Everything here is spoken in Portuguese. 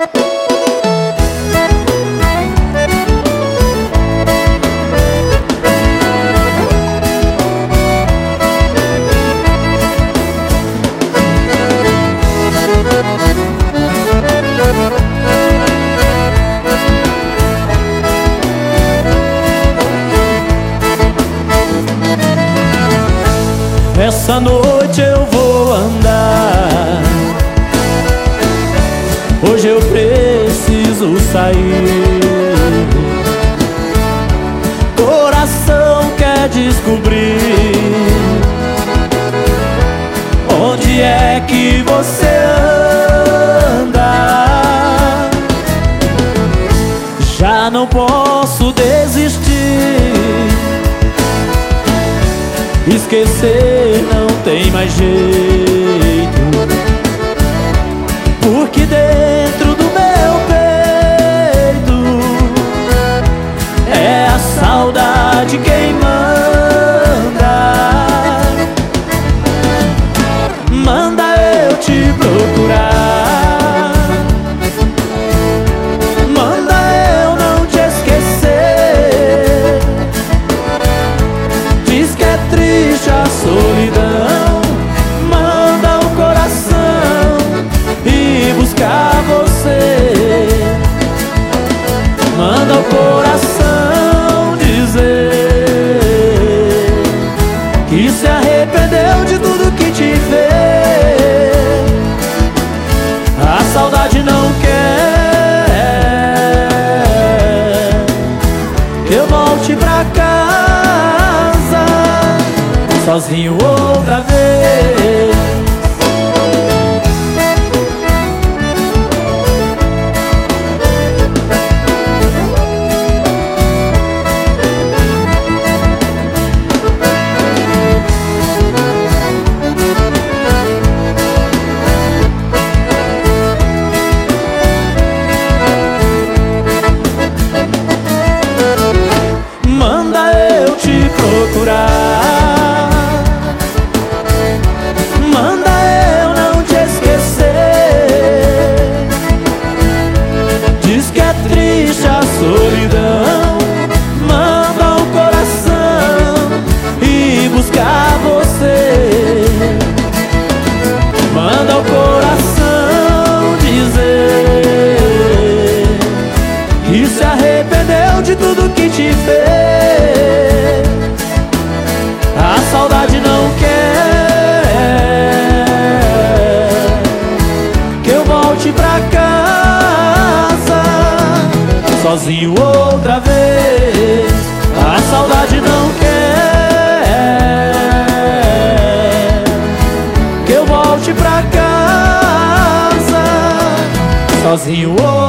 Essa noite eu vou andar, hoje eu preciso sair. Coração quer descobrir onde é que você anda. Já não posso desistir, esquecer não tem mais jeito, porque dentro do meu peito é a saudade quem manda. Manda eu te procurar, manda eu não te esquecer. Diz que é triste a solidão, manda o coração ir buscar você. Manda o coração dizer que se arrependeu de tudo que te fez. A saudade não quer que eu volte pra casa sozinho outra vez. Manda eu te procurar, manda eu não te esquecer. Diz que é triste a solidão, manda o coração ir buscar você. Manda o coração dizer que se arrependeu de tudo que te fez. A saudade não quer que eu volte pra casa sozinho outra vez. A saudade não quer que eu volte pra casa sozinho outra vez.